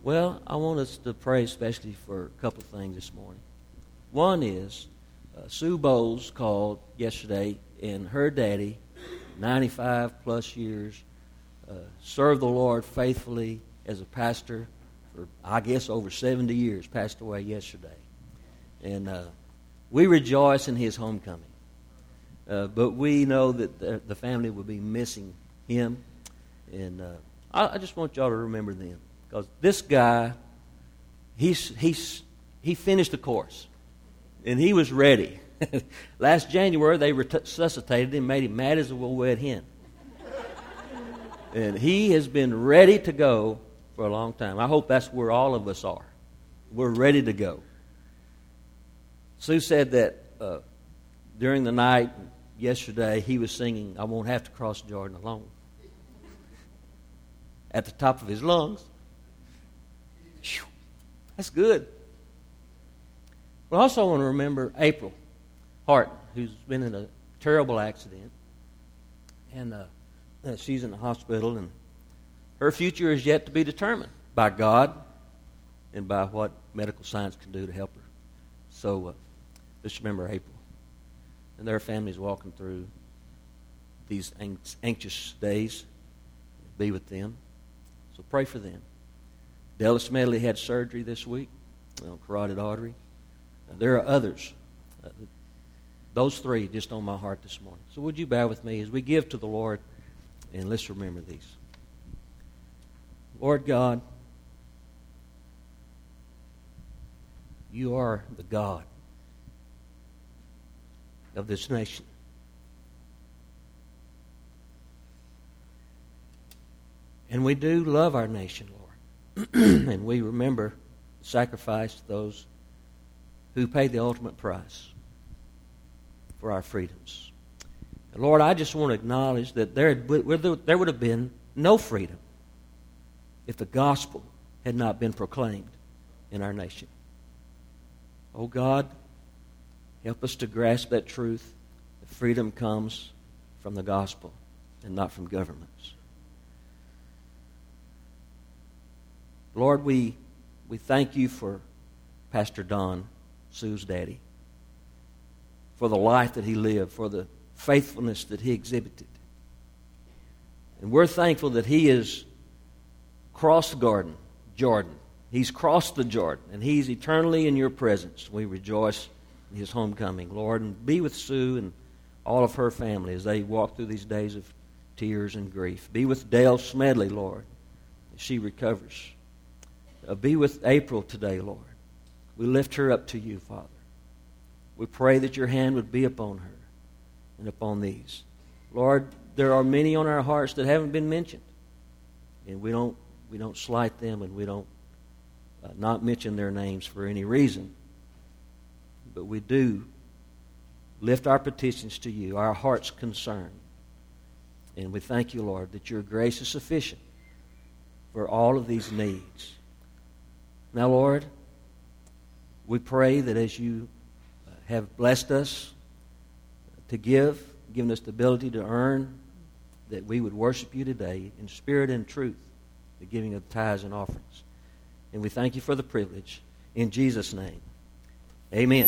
Well, I want us to pray especially for a couple of things this morning. One is Sue Bowles called yesterday, and her daddy, 95 plus years, served the Lord faithfully as a pastor for, I guess, over 70 years, passed away yesterday. And we rejoice in his homecoming. But we know that the family will be missing him. And I just want y'all to remember them. Because this guy, he finished the course. And he was ready. Last January, they resuscitated him, made him mad as a wet hen. And he has been ready to go for a long time. I hope that's where all of us are. We're ready to go. Sue said that during the night yesterday, he was singing, "I Won't Have to Cross Jordan Alone," at the top of his lungs. Whew, that's good. We also want to remember April Hart, who's been in a terrible accident. And she's in the hospital, and her future is yet to be determined by God and by what medical science can do to help her. So just remember April. And their family's walking through these anxious days. Be with them. So pray for them. Dallas Medley had surgery this week on carotid artery. There are others. Those three just on my heart this morning. So would you bow with me as we give to the Lord, and let's remember these. Lord God, you are the God of this nation. And we do love our nation, Lord. And we remember the sacrifice of those who paid the ultimate price for our freedoms. And Lord, I just want to acknowledge that there would have been no freedom if the gospel had not been proclaimed in our nation. Oh God, help us to grasp that truth, that freedom comes from the gospel and not from governments. Lord, we thank you for Pastor Don, Sue's daddy, for the life that he lived, for the faithfulness that he exhibited. And we're thankful that he has crossed the Jordan. He's crossed the Jordan, and he's eternally in your presence. We rejoice in his homecoming, Lord, and be with Sue and all of her family as they walk through these days of tears and grief. Be with Dale Smedley, Lord, as she recovers. Be with April today, Lord. We lift her up to you, Father. We pray that your hand would be upon her and upon these. Lord, there are many on our hearts that haven't been mentioned. And we don't slight them, and we don't not mention their names for any reason. But we do lift our petitions to you, our heart's concern. And we thank you, Lord, that your grace is sufficient for all of these needs. Now, Lord, we pray that as you have blessed us to given us the ability to earn, that we would worship you today in spirit and truth, the giving of tithes and offerings. And we thank you for the privilege. In Jesus' name, amen.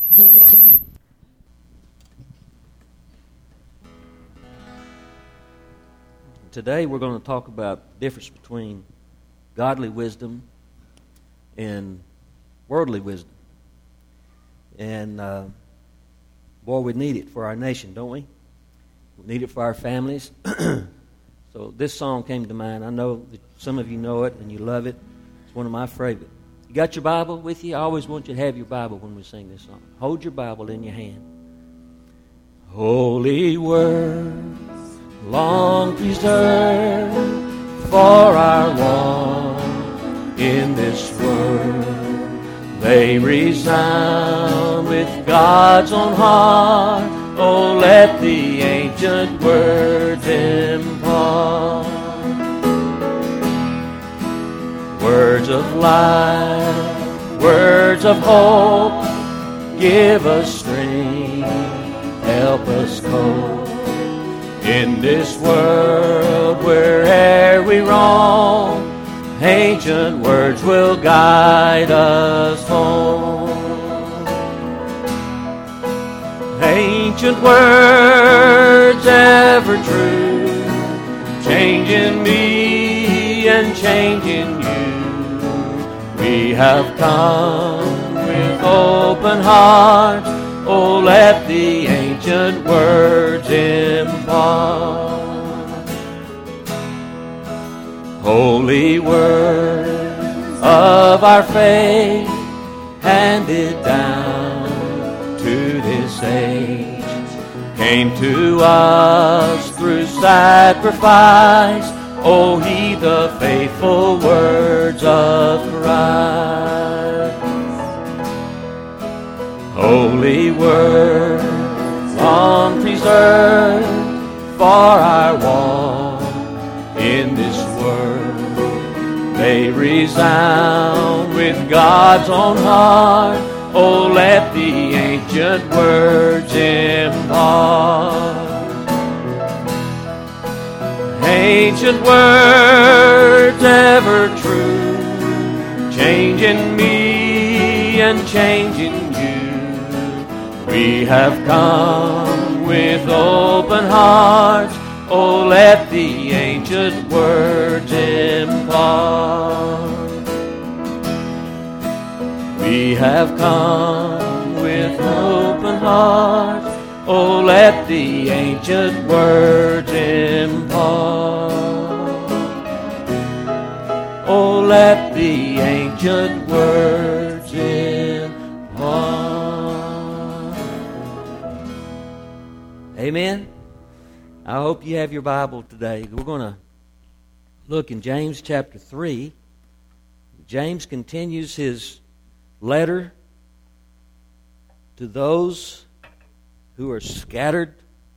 Today we're going to talk about the difference between godly wisdom and worldly wisdom. And boy, we need it for our nation, don't we? We need it for our families. So this song came to mind. I know that some of you know it and you love it. It's one of my favorite. You got your Bible with you? I always want you to have your Bible when we sing this song. Hold your Bible in your hand. Holy words, long preserved for our walk in this world, they resound with God's own heart. Oh, let the ancient words impart. Words of life, words of hope, give us strength, help us cope in this world where'er we roam. ancient words will guide us home. Ancient words ever true, changing me and changing you. We have come with open hearts. Oh, let the ancient words impart. Holy words of our faith, handed down to this age, came to us through sacrifice. Oh, heed the faithful words of Christ. Holy words, long preserved for our walk in this world, they resound with God's own heart. Oh, let the ancient words impart. Ancient words ever true, changing me and changing you. We have come with open hearts. Oh, let the ancient words impart. We have come with open hearts. Oh, let the ancient words impart. Oh, let the ancient words impart. Amen. I hope you have your Bible today. We're going to look in James chapter 3. James continues his letter to those who are scattered.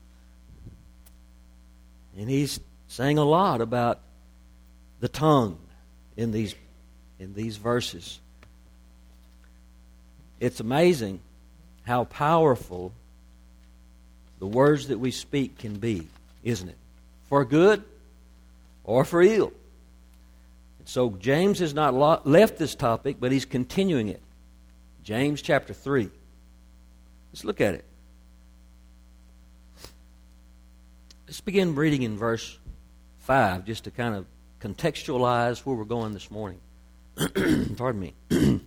And he's saying a lot about the tongue in these verses. It's amazing how powerful the words that we speak can be, isn't it? For good or for ill. So James has not left this topic, but he's continuing it. James chapter 3. Let's look at it. Let's begin reading in verse 5, just to kind of contextualize where we're going this morning. Pardon me.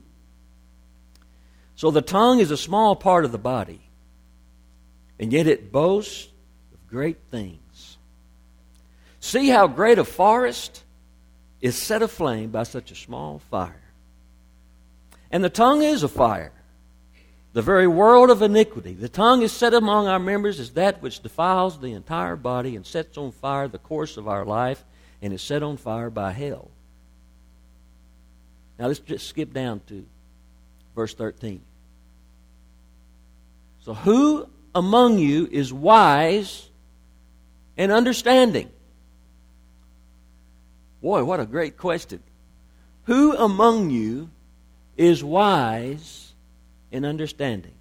So the tongue is a small part of the body, and yet it boasts of great things. See how great a forest is set aflame by such a small fire. And the tongue is a fire, the very world of iniquity. The tongue is set among our members as that which defiles the entire body and sets on fire the course of our life, and is set on fire by hell. Now let's just skip down to verse 13. So who among you is wise and understanding? Boy, what a great question. Who among you is wise and understanding?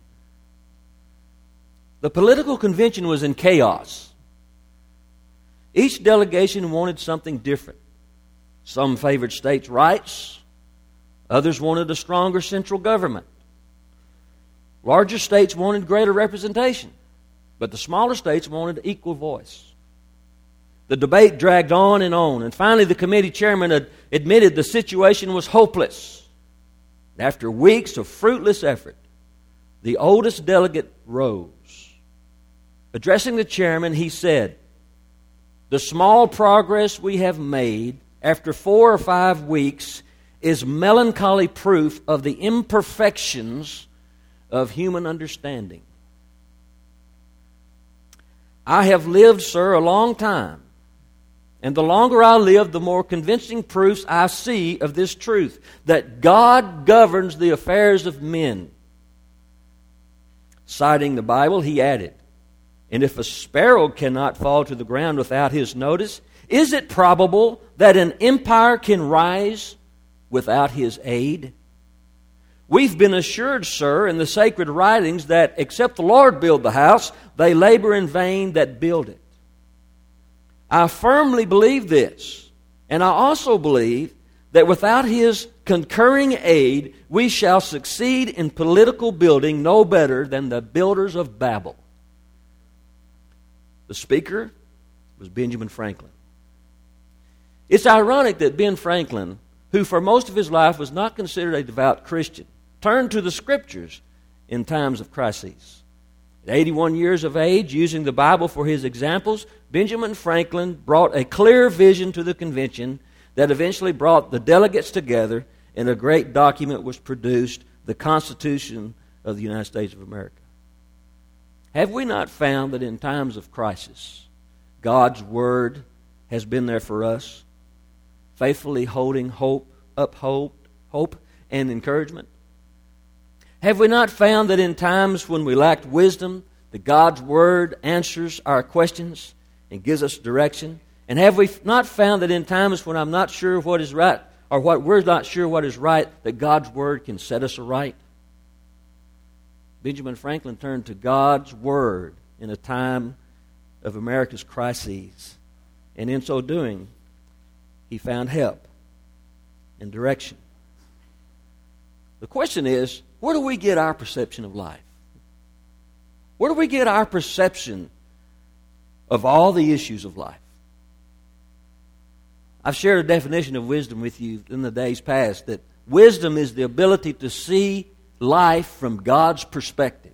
The political convention was in chaos. Each delegation wanted something different. Some favored states' rights. Others wanted a stronger central government. Larger states wanted greater representation, but the smaller states wanted equal voice. The debate dragged on, and finally the committee chairman admitted the situation was hopeless. After weeks of fruitless effort, the oldest delegate rose. Addressing the chairman, he said, "The small progress we have made after 4 or 5 weeks is melancholy proof of the imperfections of human understanding. I have lived, sir, a long time, and the longer I live, the more convincing proofs I see of this truth, that God governs the affairs of men." Citing the Bible, he added, "And if a sparrow cannot fall to the ground without his notice, is it probable that an empire can rise without his aid? We've been assured, sir, in the sacred writings that except the Lord build the house, they labor in vain that build it. I firmly believe this, and I also believe that without his concurring aid, we shall succeed in political building no better than the builders of Babel. The speaker was Benjamin Franklin. It's ironic that Ben Franklin, who for most of his life was not considered a devout Christian, turned to the Scriptures in times of crises. At 81 years of age, using the Bible for his examples, Benjamin Franklin brought a clear vision to the convention that eventually brought the delegates together, and a great document was produced, the Constitution of the United States of America. Have we not found that in times of crisis, God's Word has been there for us, faithfully holding hope and encouragement? Have we not found that in times when we lacked wisdom, that God's Word answers our questions and gives us direction? And have we not found that in times when I'm not sure what is right, or what we're not sure what is right, that God's Word can set us aright? Benjamin Franklin turned to God's Word in a time of America's crises. And in so doing, he found help and direction. The question is, where do we get our perception of life? Where do we get our perception of all the issues of life? I've shared a definition of wisdom with you in the days past, that wisdom is the ability to see life from God's perspective.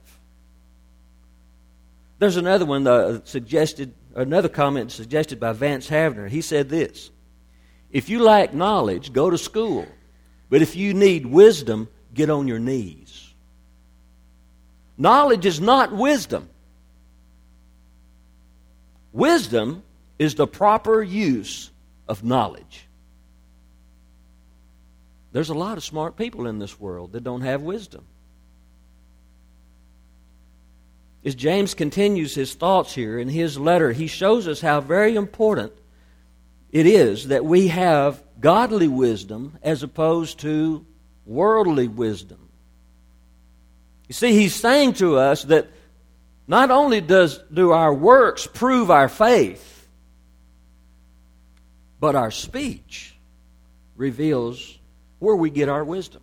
There's another one another comment suggested by Vance Havner. He said this: if you lack knowledge, go to school. But if you need wisdom, get on your knees. Knowledge is not wisdom. Wisdom is the proper use of knowledge. There's a lot of smart people in this world that don't have wisdom. As James continues his thoughts here in his letter, he shows us how very important it is that we have godly wisdom as opposed to worldly wisdom. You see, he's saying to us that not only do our works prove our faith, but our speech reveals where we get our wisdom.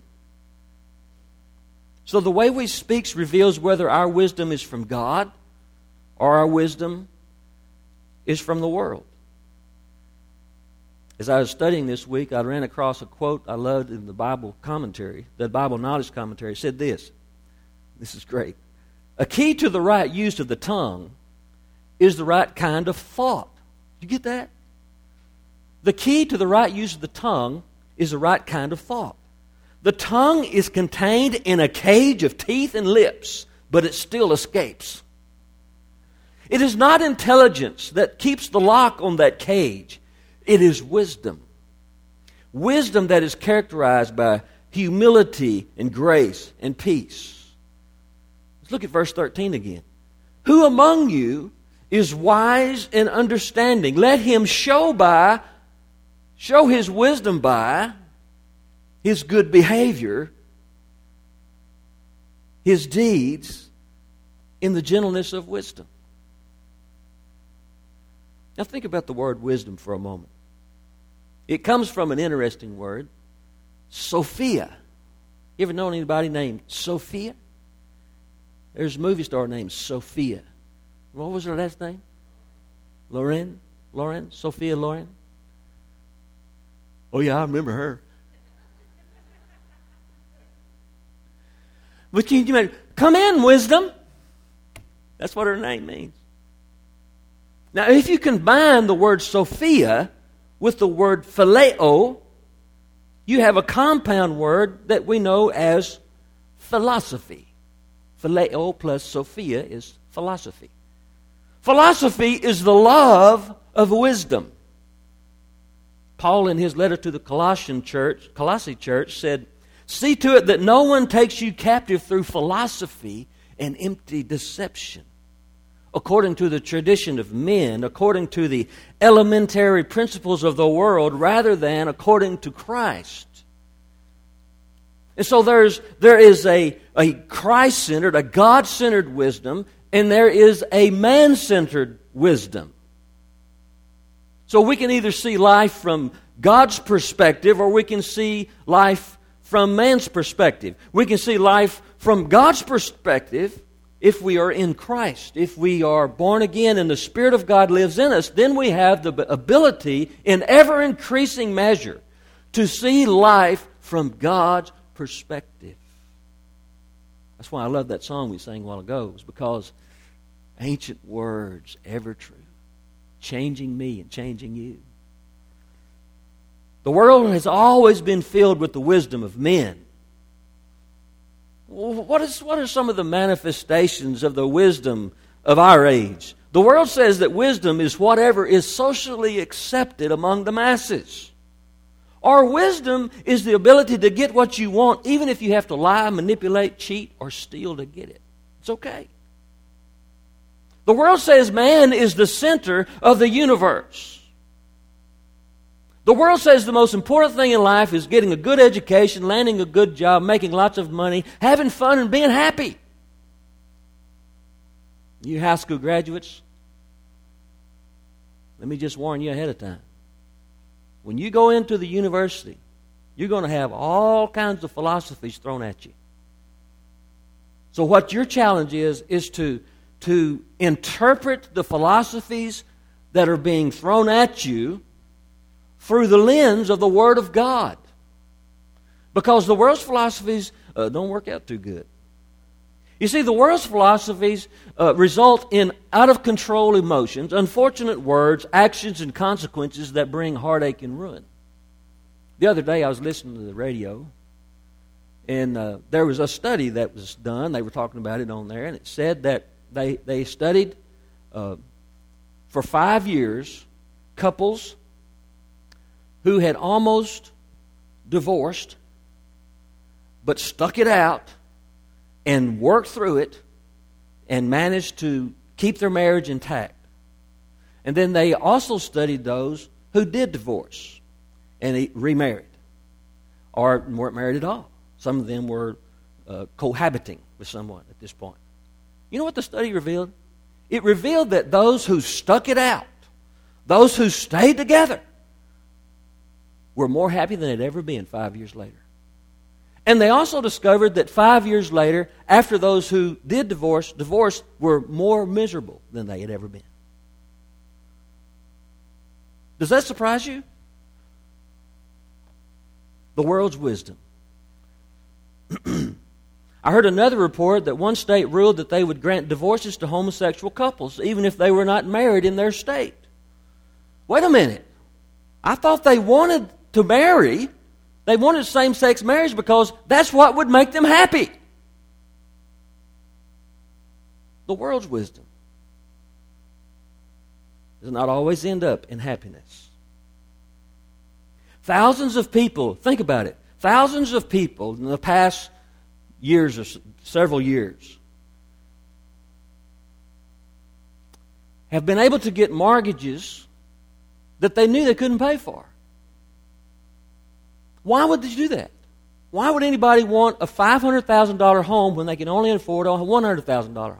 So the way we speak reveals whether our wisdom is from God or our wisdom is from the world. As I was studying this week, I ran across a quote I loved in the Bible commentary. The Bible Knowledge Commentary said this. This is great. A key to the right use of the tongue is the right kind of thought. Did you get that? The key to the right use of the tongue is the right kind of thought. The tongue is contained in a cage of teeth and lips, but it still escapes. It is not intelligence that keeps the lock on that cage. It is wisdom. Wisdom that is characterized by humility and grace and peace. Let's look at verse 13 again. Who among you is wise and understanding? Let him show his wisdom by his good behavior, his deeds, in the gentleness of wisdom. Now think about the word wisdom for a moment. It comes from an interesting word, Sophia. You ever known anybody named Sophia? There's a movie star named Sophia. What was her last name? Loren? Sophia Loren? Oh yeah, I remember her. But you come in, wisdom. That's what her name means. Now, if you combine the word Sophia with the word phileo, you have a compound word that we know as philosophy. Phileo plus Sophia is philosophy. Philosophy is the love of wisdom. Paul, in his letter to the Colossae church, said, see to it that no one takes you captive through philosophy and empty deception, according to the tradition of men, according to the elementary principles of the world, rather than according to Christ. And so there is a Christ-centered, a God-centered wisdom, and there is a man-centered wisdom. So we can either see life from God's perspective, or we can see life from man's perspective. We can see life from God's perspective if we are in Christ. If we are born again and the Spirit of God lives in us, then we have the ability in ever-increasing measure to see life from God's perspective. That's why I love that song we sang a while ago. It's because ancient words, ever true, changing me and changing you. The world has always been filled with the wisdom of men. What are some of the manifestations of the wisdom of our age? The world says that wisdom is whatever is socially accepted among the masses. Or wisdom is the ability to get what you want, even if you have to lie, manipulate, cheat, or steal to get it. It's okay. The world says man is the center of the universe. The world says the most important thing in life is getting a good education, landing a good job, making lots of money, having fun, and being happy. You high school graduates, let me just warn you ahead of time. When you go into the university, you're going to have all kinds of philosophies thrown at you. So what your challenge is to interpret the philosophies that are being thrown at you through the lens of the Word of God. Because the world's philosophies don't work out too good. You see, the world's philosophies result in out-of-control emotions, unfortunate words, actions, and consequences that bring heartache and ruin. The other day I was listening to the radio, and there was a study that was done. They were talking about it on there, and it said that they studied for 5 years couples who had almost divorced but stuck it out and worked through it and managed to keep their marriage intact. And then they also studied those who did divorce and remarried or weren't married at all. Some of them were cohabiting with someone at this point. You know what the study revealed? It revealed that those who stuck it out, those who stayed together, were more happy than they'd ever been 5 years later. And they also discovered that 5 years later, after those who did divorce were more miserable than they had ever been. Does that surprise you? The world's wisdom. I heard another report that one state ruled that they would grant divorces to homosexual couples, even if they were not married in their state. Wait a minute. I thought they wanted to marry. They wanted same-sex marriage because that's what would make them happy. The world's wisdom does not always end up in happiness. Thousands of people, think about it, thousands of people in the past years or several years have been able to get mortgages that they knew they couldn't pay for. Why would they do that? Why would anybody want a $500,000 home when they can only afford a $100,000 home?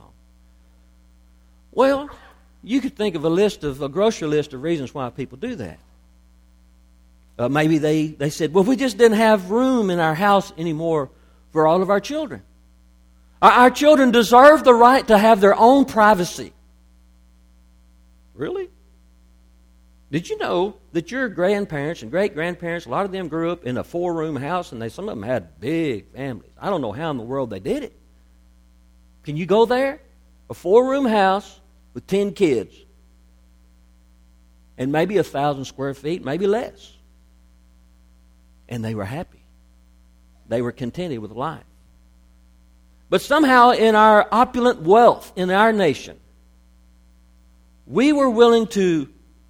Well, you could think of a grocery list of reasons why people do that. Maybe they said, well, we just didn't have room in our house anymore for all of our children. Our children deserve the right to have their own privacy. Really? Did you know that your grandparents and great-grandparents, a lot of them grew up in a 4-room house, and some of them had big families. I don't know how in the world they did it. Can you go there? A 4-room house with 10 kids. And maybe 1,000 square feet, maybe less. And they were happy. They were contented with life. But somehow in our opulent wealth in our nation, we were willing to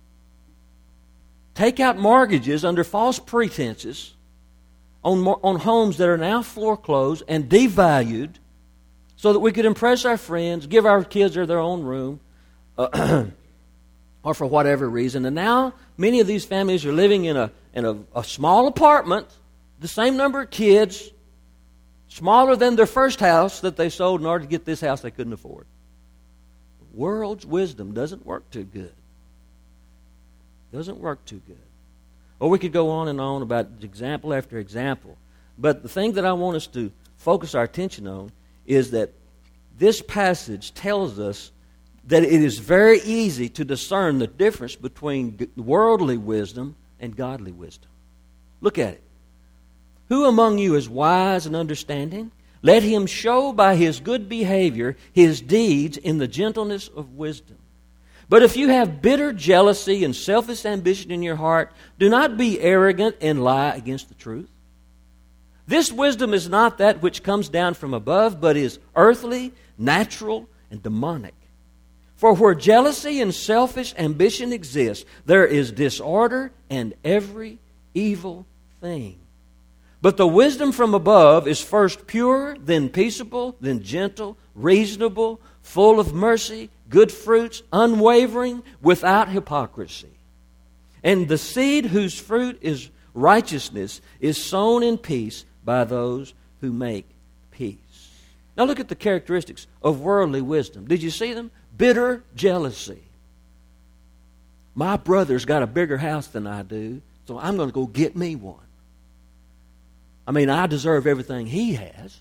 take out mortgages under false pretenses on homes that are now foreclosed and devalued so that we could impress our friends, give our kids their own room, or for whatever reason. And now many of these families are living in a small apartment, the same number of kids, smaller than their first house that they sold in order to get this house they couldn't afford. The world's wisdom doesn't work too good. Doesn't work too good. Or we could go on about example after example. But the thing that I want us to focus our attention on is that this passage tells us that it is very easy to discern the difference between worldly wisdom and godly wisdom. Look at it. Who among you is wise and understanding? Let him show by his good behavior his deeds in the gentleness of wisdom. But if you have bitter jealousy and selfish ambition in your heart, do not be arrogant and lie against the truth. This wisdom is not that which comes down from above, but is earthly, natural, and demonic. For where jealousy and selfish ambition exist, there is disorder and every evil thing. But the wisdom from above is first pure, then peaceable, then gentle, reasonable, full of mercy, good fruits, unwavering, without hypocrisy. And the seed whose fruit is righteousness is sown in peace by those who make peace. Now look at the characteristics of worldly wisdom. Did you see them? Bitter jealousy. My brother's got a bigger house than I do, so I'm going to go get me one. I mean, I deserve everything he has.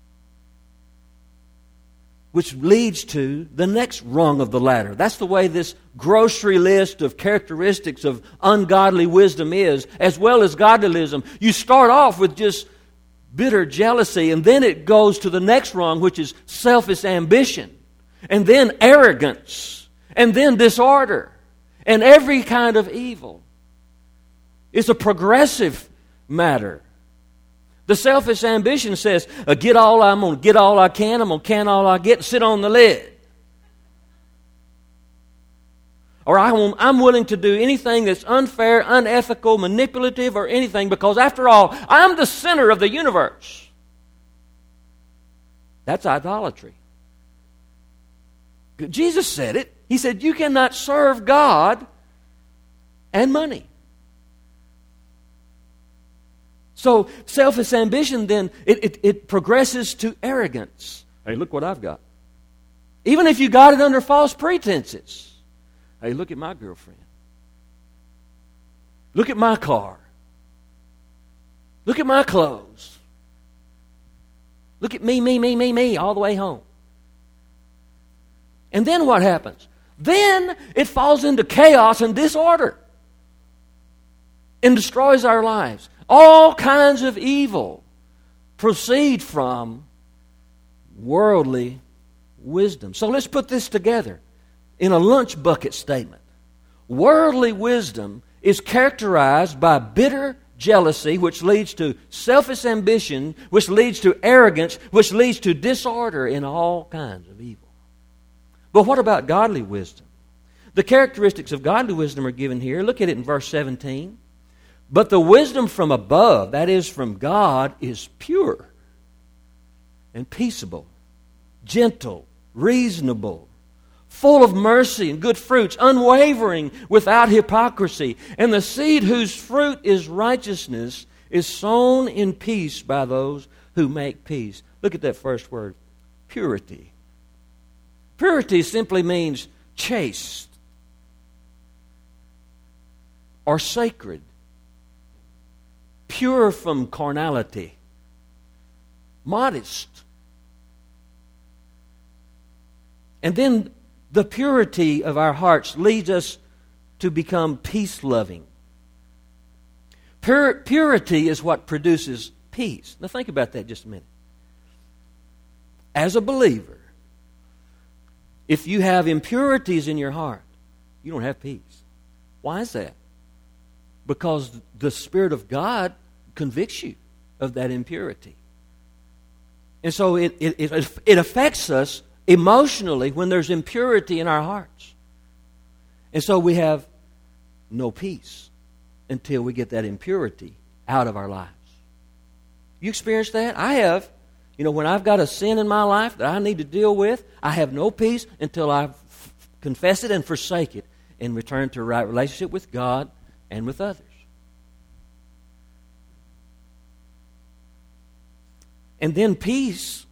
Which leads to the next rung of the ladder. That's the way this grocery list of characteristics of ungodly wisdom is, as well as godly wisdom. You start off with just bitter jealousy, and then it goes to the next rung, which is selfish ambition, and then arrogance, and then disorder, and every kind of evil. It's a progressive matter. The selfish ambition says, I'm going to get all I can, I'm going to can all I get, and sit on the lid. Or I'm willing to do anything that's unfair, unethical, manipulative, or anything, because after all, I'm the center of the universe. That's idolatry. Jesus said it. He said, you cannot serve God and money. So selfish ambition then, it progresses to arrogance. Hey, look what I've got. Even if you got it under false pretenses. Hey, look at my girlfriend. Look at my car. Look at my clothes. Look at me, all the way home. And then what happens? Then it falls into chaos and disorder and destroys our lives. All kinds of evil proceed from worldly wisdom. So let's put this together in a lunch bucket statement. Worldly wisdom is characterized by bitter jealousy, which leads to selfish ambition, which leads to arrogance, which leads to disorder in all kinds of evil. But what about godly wisdom? The characteristics of godly wisdom are given here. Look at it in verse 17. But the wisdom from above, that is from God, is pure and peaceable, gentle, reasonable, full of mercy and good fruits, unwavering, without hypocrisy. And the seed whose fruit is righteousness is sown in peace by those who make peace. Look at that first word, purity. Purity simply means chaste or sacred. Pure from carnality, modest. And then the purity of our hearts leads us to become peace-loving. Purity is what produces peace. Now think about that just a minute. As a believer, if you have impurities in your heart, you don't have peace. Why is that? Because the Spirit of God convicts you of that impurity. And so it affects us emotionally when there's impurity in our hearts. And so we have no peace until we get that impurity out of our lives. You experienced that? I have. You know, when I've got a sin in my life that I need to deal with, I have no peace until I confess it and forsake it and return to a right relationship with God and with others. And then peace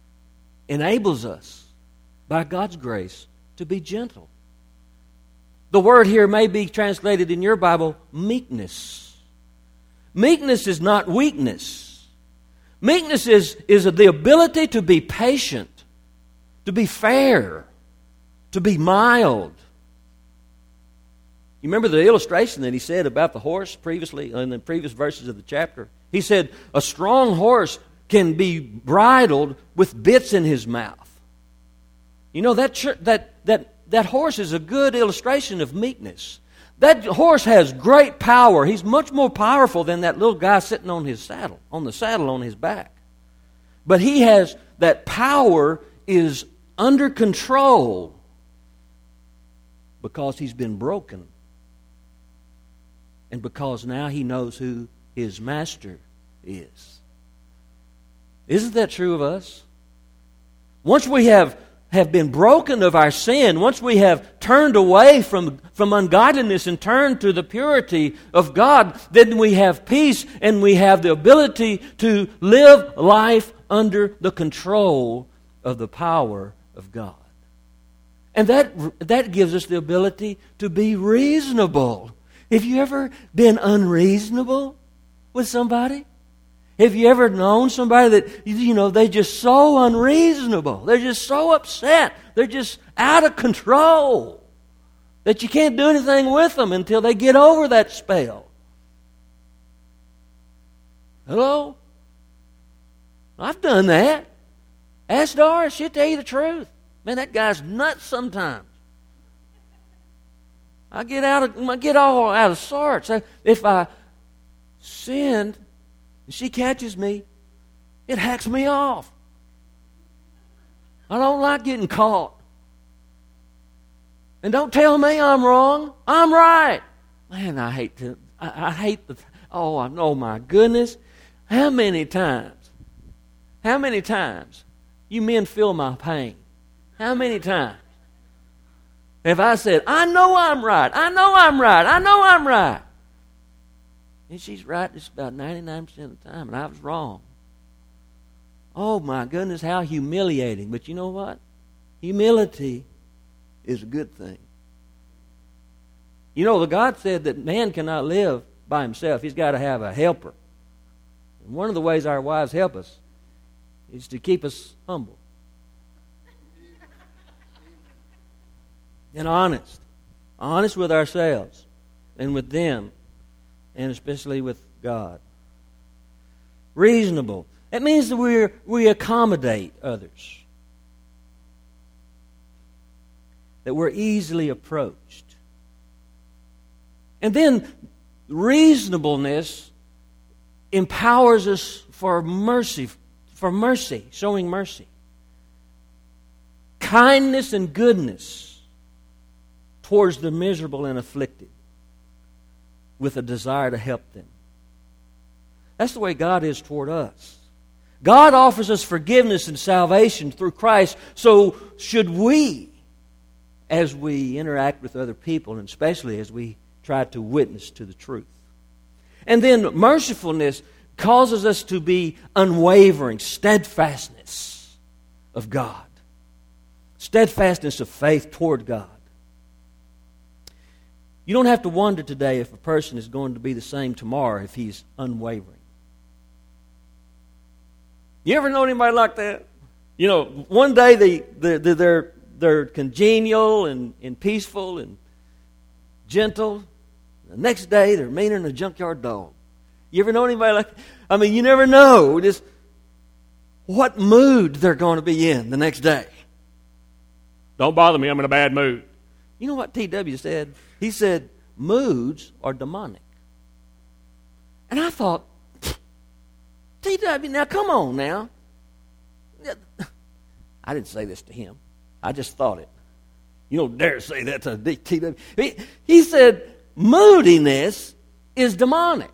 enables us, by God's grace, to be gentle. The word here may be translated in your Bible, meekness. Meekness is not weakness. Meekness is the ability to be patient, to be fair, to be mild. You remember the illustration that he said about the horse previously, in the previous verses of the chapter? He said, a strong horse can be bridled with bits in his mouth. You know, that horse is a good illustration of meekness. That horse has great power. He's much more powerful than that little guy sitting on his saddle, on the saddle on his back. But he has, that power is under control because he's been broken. And because now he knows who his master is. Isn't that true of us? Once we have been broken of our sin, once we have turned away from ungodliness and turned to the purity of God, then we have peace and we have the ability to live life under the control of the power of God. And that gives us the ability to be reasonable. Have you ever been unreasonable with somebody? Have you ever known somebody that, they're just so unreasonable? They're just so upset. They're just out of control that you can't do anything with them until they get over that spell. Hello? I've done that. Ask Doris, she'll tell you the truth. Man, that guy's nuts sometimes. I get all out of sorts. If I sinned and she catches me, it hacks me off. I don't like getting caught. And don't tell me I'm wrong. I'm right. Man, I hate oh my goodness. How many times you men feel my pain? How many times? If I said, I know I'm right, I know I'm right, I know I'm right. And she's right just about 99% of the time, and I was wrong. Oh my goodness, how humiliating. But you know what? Humility is a good thing. You know, the God said that man cannot live by himself. He's got to have a helper. And one of the ways our wives help us is to keep us humble. And honest. Honest with ourselves and with them, and especially with God. Reasonable. That means that we accommodate others. That we're easily approached. And then reasonableness empowers us for mercy, showing mercy. Kindness and goodness towards the miserable and afflicted, with a desire to help them. That's the way God is toward us. God offers us forgiveness and salvation through Christ, so should we, as we interact with other people, and especially as we try to witness to the truth. And then mercifulness causes us to be unwavering, steadfastness of God. Steadfastness of faith toward God. You don't have to wonder today if a person is going to be the same tomorrow if he's unwavering. You ever know anybody like that? You know, one day they're congenial and peaceful and gentle. The next day they're meaner than a junkyard dog. You ever know anybody like that? I mean, you never know just what mood they're going to be in the next day. Don't bother me, I'm in a bad mood. You know what T.W. said? He said, moods are demonic. And I thought, T.W., now come on now. I didn't say this to him. I just thought it. You don't dare say that to T.W. He said, moodiness is demonic.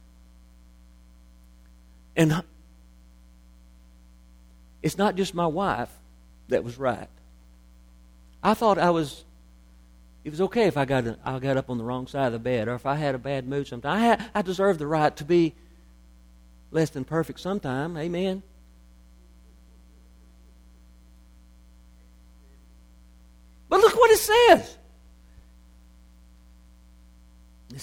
And it's not just my wife that was right. I thought it was okay if I got up on the wrong side of the bed, or if I had a bad mood sometime. I deserve the right to be less than perfect sometime. Amen. But look what it says.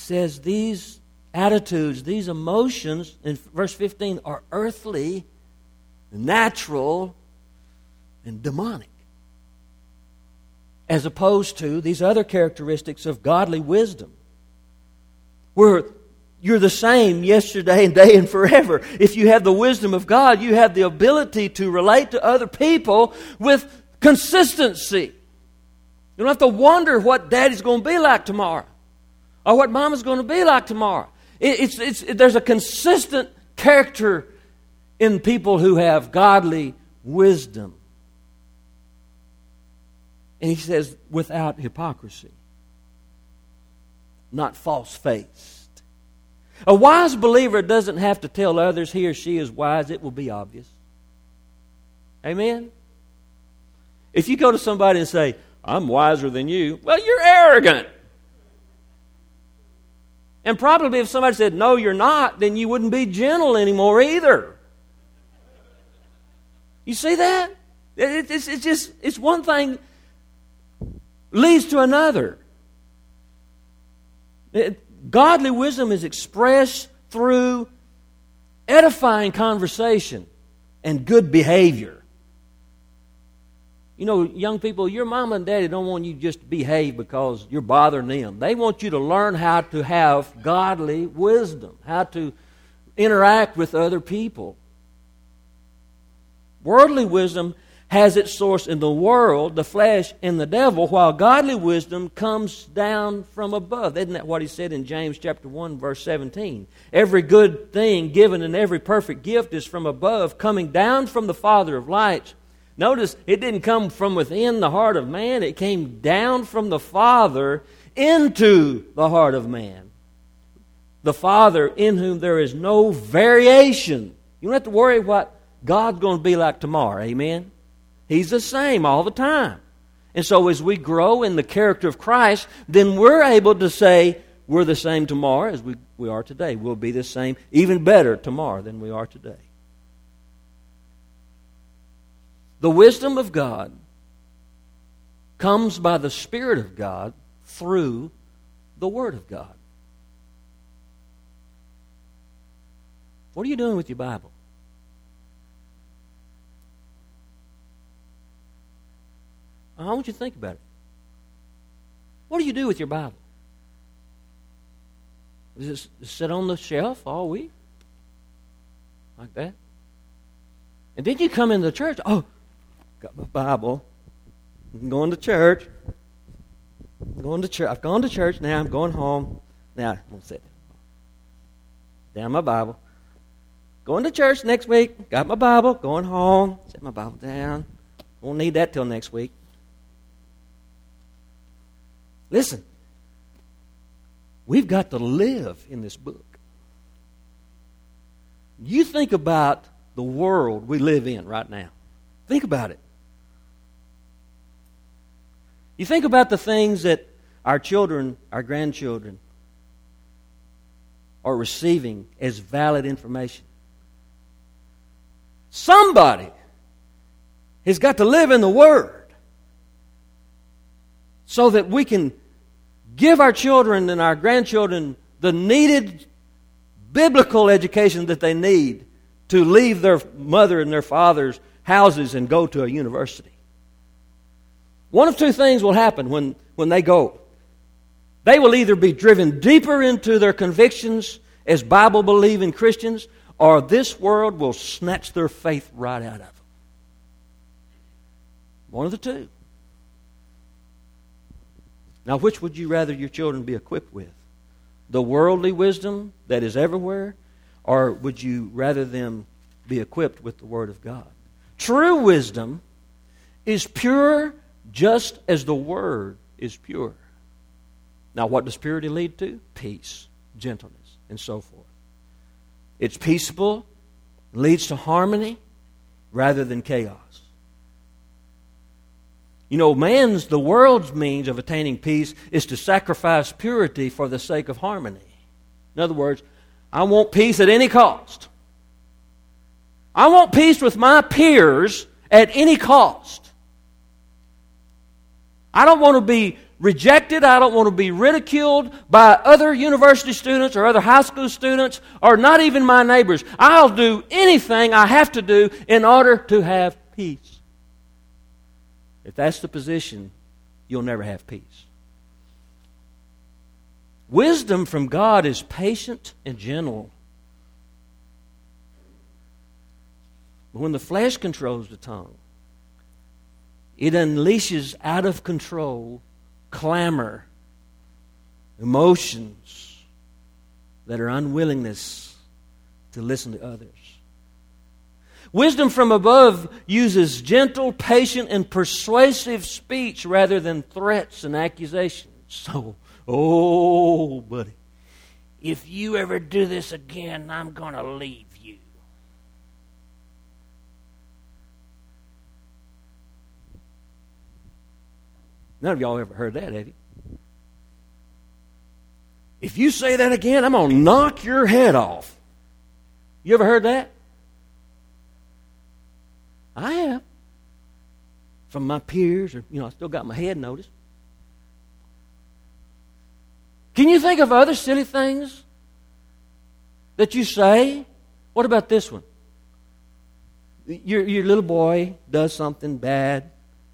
says these attitudes, these emotions, in verse 15, are earthly, natural, and demonic. As opposed to these other characteristics of godly wisdom, where you're the same yesterday and day and forever. If you have the wisdom of God, you have the ability to relate to other people with consistency. You don't have to wonder what Daddy's going to be like tomorrow, or what Mama's going to be like tomorrow. There's a consistent character in people who have godly wisdom. And he says, without hypocrisy, not false-faced. A wise believer doesn't have to tell others he or she is wise. It will be obvious. Amen? If you go to somebody and say, I'm wiser than you, well, you're arrogant. And probably if somebody said, no, you're not, then you wouldn't be gentle anymore either. You see that? It's one thing leads to another. Godly wisdom is expressed through edifying conversation and good behavior. You know, young people, your mama and daddy don't want you just to behave because you're bothering them. They want you to learn how to have godly wisdom, how to interact with other people. Worldly wisdom has its source in the world, the flesh, and the devil, while godly wisdom comes down from above. Isn't that what he said in James chapter 1, verse 17? Every good thing given and every perfect gift is from above, coming down from the Father of lights. Notice, it didn't come from within the heart of man. It came down from the Father into the heart of man. The Father in whom there is no variation. You don't have to worry what God's going to be like tomorrow. Amen? He's the same all the time. And so as we grow in the character of Christ, then we're able to say we're the same tomorrow as we are today. We'll be the same, even better tomorrow than we are today. The wisdom of God comes by the Spirit of God through the Word of God. What are you doing with your Bible? I want you to think about it. What do you do with your Bible? Does it sit on the shelf all week? Like that? And then you come into the church, oh, got my Bible. I'm going to church. I've gone to church, now I'm going home. Now, I'm going to sit down my Bible. Going to church next week, got my Bible, going home, set my Bible down. Won't need that till next week. Listen, we've got to live in this book. You think about the world we live in right now. Think about it. You think about the things that our children, our grandchildren are receiving as valid information. Somebody has got to live in the Word so that we can give our children and our grandchildren the needed biblical education that they need to leave their mother and their father's houses and go to a university. One of two things will happen when they go. They will either be driven deeper into their convictions as Bible-believing Christians, or this world will snatch their faith right out of them. One of the two. Now, which would you rather your children be equipped with? The worldly wisdom that is everywhere, or would you rather them be equipped with the Word of God? True wisdom is pure just as the Word is pure. Now, what does purity lead to? Peace, gentleness, and so forth. It's peaceable, leads to harmony rather than chaos. You know, the world's means of attaining peace is to sacrifice purity for the sake of harmony. In other words, I want peace at any cost. I want peace with my peers at any cost. I don't want to be rejected. I don't want to be ridiculed by other university students or other high school students or not even my neighbors. I'll do anything I have to do in order to have peace. If that's the position, you'll never have peace. Wisdom from God is patient and gentle. But when the flesh controls the tongue, it unleashes out of control clamor, emotions that are unwillingness to listen to others. Wisdom from above uses gentle, patient, and persuasive speech rather than threats and accusations. So, oh, buddy, if you ever do this again, I'm going to leave you. None of y'all ever heard that, have you? If you say that again, I'm going to knock your head off. You ever heard that? I have. From my peers, or, I still got my head noticed. Can you think of other silly things that you say? What about this one? Your little boy does something bad,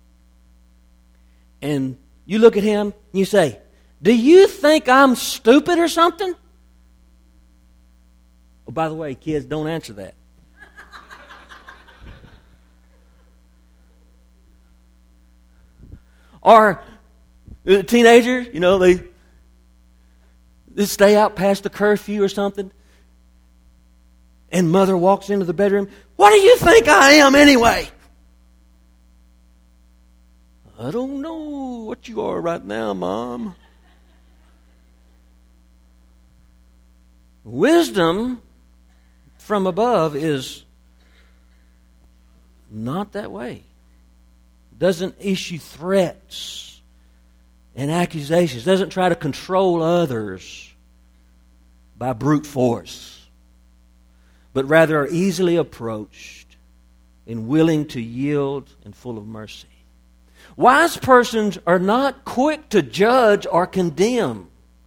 and you look at him and you say, "Do you think I'm stupid or something?" Oh, by the way, kids, don't answer that. Or a teenager, they stay out past the curfew or something, and mother walks into the bedroom. "What do you think I am anyway?" "I don't know what you are right now, Mom." Wisdom from above is not that way. Doesn't issue threats and accusations. Doesn't try to control others by brute force, but rather are easily approached and willing to yield and full of mercy. Wise persons are not quick to judge or condemn,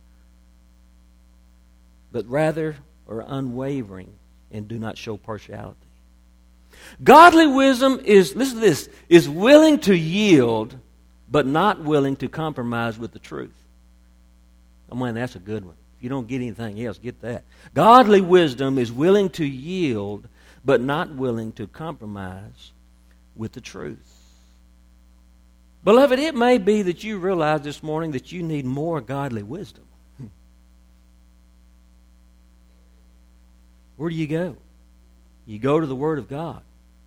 but rather are unwavering and do not show partiality. Godly wisdom is, listen to this, is willing to yield, but not willing to compromise with the truth. Oh man, that's a good one. If you don't get anything else, get that. Godly wisdom is willing to yield, but not willing to compromise with the truth. Beloved, it may be that you realize this morning that you need more godly wisdom. Where do you go? You go to the Word of God.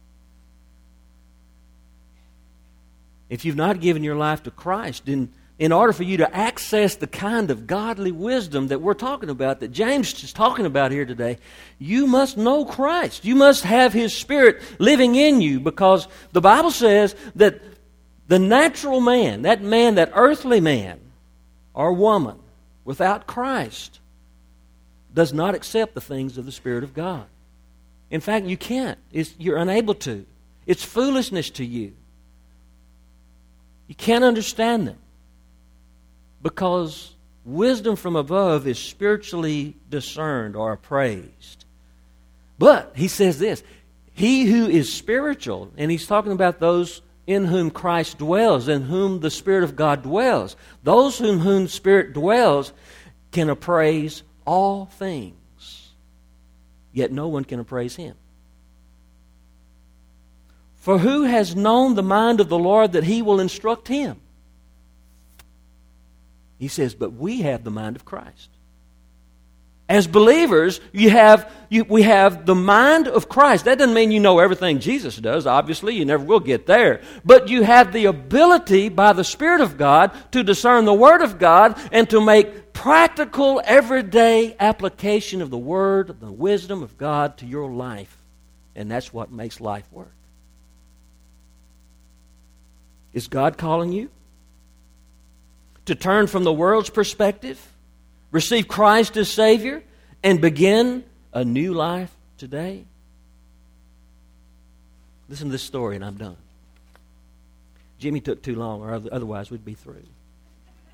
If you've not given your life to Christ, then in order for you to access the kind of godly wisdom that we're talking about, that James is talking about here today, you must know Christ. You must have His Spirit living in you, because the Bible says that the natural man, that earthly man or woman without Christ, does not accept the things of the Spirit of God. In fact, you can't. You're unable to. It's foolishness to you. You can't understand them, because wisdom from above is spiritually discerned or appraised. But he says this, he who is spiritual, and he's talking about those in whom Christ dwells, in whom the Spirit of God dwells. Those in whom the Spirit dwells can appraise all things, yet no one can appraise Him. For who has known the mind of the Lord that He will instruct him? He says, but we have the mind of Christ. As believers, we have the mind of Christ. That doesn't mean you know everything Jesus does. Obviously, you never will get there. But you have the ability by the Spirit of God to discern the Word of God and to make practical, everyday application of the Word, of the wisdom of God to your life. And that's what makes life work. Is God calling you to turn from the world's perspective, receive Christ as Savior, and begin a new life today? Listen to this story and I'm done. Jimmy took too long, or otherwise we'd be through.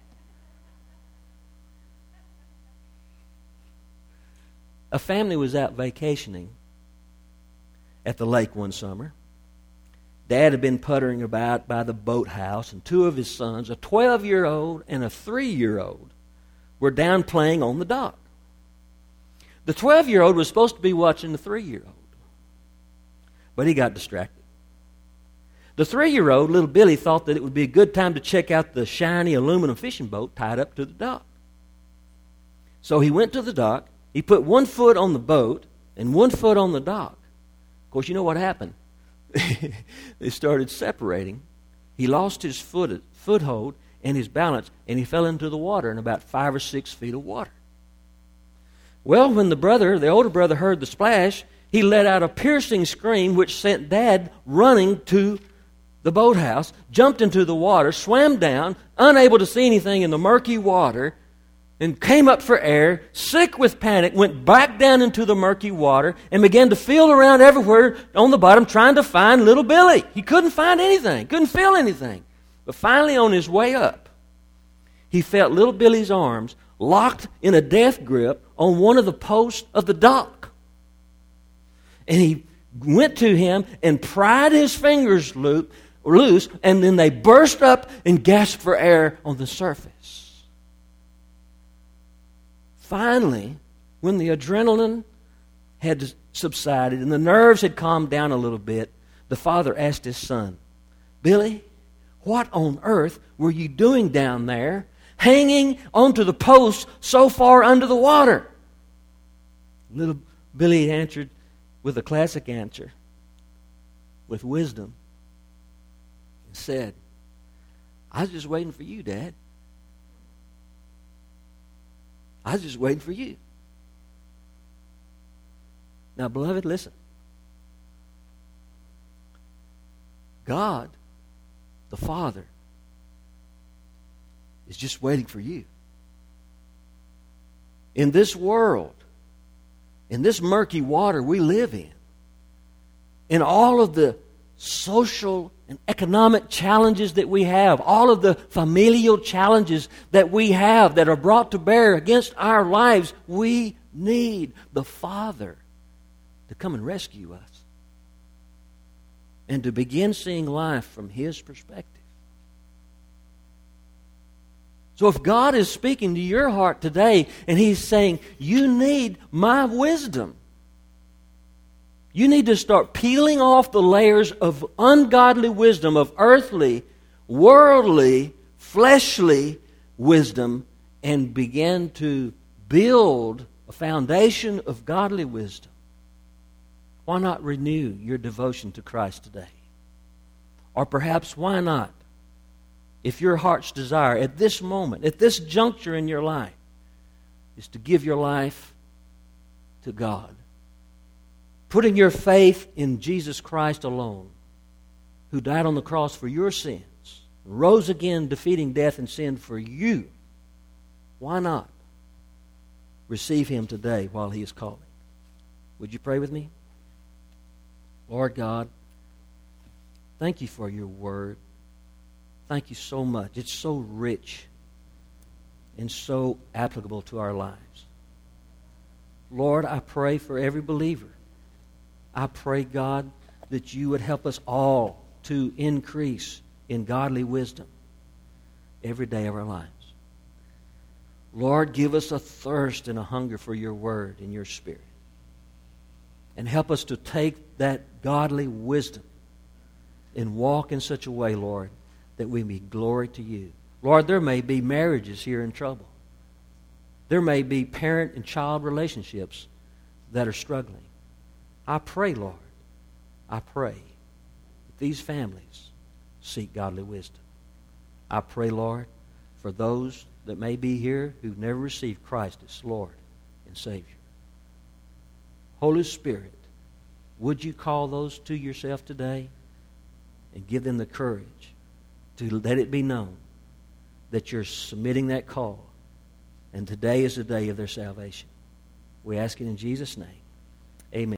A family was out vacationing at the lake one summer. Dad had been puttering about by the boathouse, and two of his sons, a 12-year-old and a 3-year-old, were down playing on the dock. The 12-year-old was supposed to be watching the 3-year-old, but he got distracted. The 3-year-old, little Billy, thought that it would be a good time to check out the shiny aluminum fishing boat tied up to the dock. So he went to the dock. He put one foot on the boat and one foot on the dock. Of course, you know what happened? They started separating. He lost his foothold and his balance, and he fell into the water in about 5 or 6 feet of water. Well, when the older brother, heard the splash, he let out a piercing scream which sent Dad running to the boathouse, jumped into the water, swam down, unable to see anything in the murky water, and came up for air, sick with panic, went back down into the murky water, and began to feel around everywhere on the bottom trying to find little Billy. He couldn't find anything, couldn't feel anything. But finally, on his way up, he felt little Billy's arms locked in a death grip on one of the posts of the dock. And he went to him and pried his fingers loose, and then they burst up and gasped for air on the surface. Finally, when the adrenaline had subsided and the nerves had calmed down a little bit, the father asked his son, "Billy, what on earth were you doing down there, hanging onto the post so far under the water?" Little Billy answered with a classic answer, with wisdom, and said, "I was just waiting for you, Dad. I was just waiting for you." Now, beloved, listen. God, the Father, is just waiting for you. In this world, in this murky water we live in all of the social and economic challenges that we have, all of the familial challenges that we have that are brought to bear against our lives, we need the Father to come and rescue us and to begin seeing life from His perspective. So if God is speaking to your heart today and He's saying, you need my wisdom, you need to start peeling off the layers of ungodly wisdom, of earthly, worldly, fleshly wisdom, and begin to build a foundation of godly wisdom. Why not renew your devotion to Christ today? Or perhaps why not, if your heart's desire at this moment, at this juncture in your life, is to give your life to God, putting your faith in Jesus Christ alone, who died on the cross for your sins, rose again defeating death and sin for you, why not receive Him today while He is calling? Would you pray with me? Lord God, thank You for Your Word. Thank You so much. It's so rich and so applicable to our lives. Lord, I pray for every believer. I pray, God, that You would help us all to increase in godly wisdom every day of our lives. Lord, give us a thirst and a hunger for Your Word and Your Spirit. And help us to take that godly wisdom and walk in such a way, Lord, that we be glory to You. Lord, there may be marriages here in trouble. There may be parent and child relationships that are struggling. I pray, Lord, I pray that these families seek godly wisdom. I pray, Lord, for those that may be here who've never received Christ as Lord and Savior. Holy Spirit, would You call those to Yourself today and give them the courage to let it be known that You're submitting that call, and today is the day of their salvation. We ask it in Jesus' name. Amen.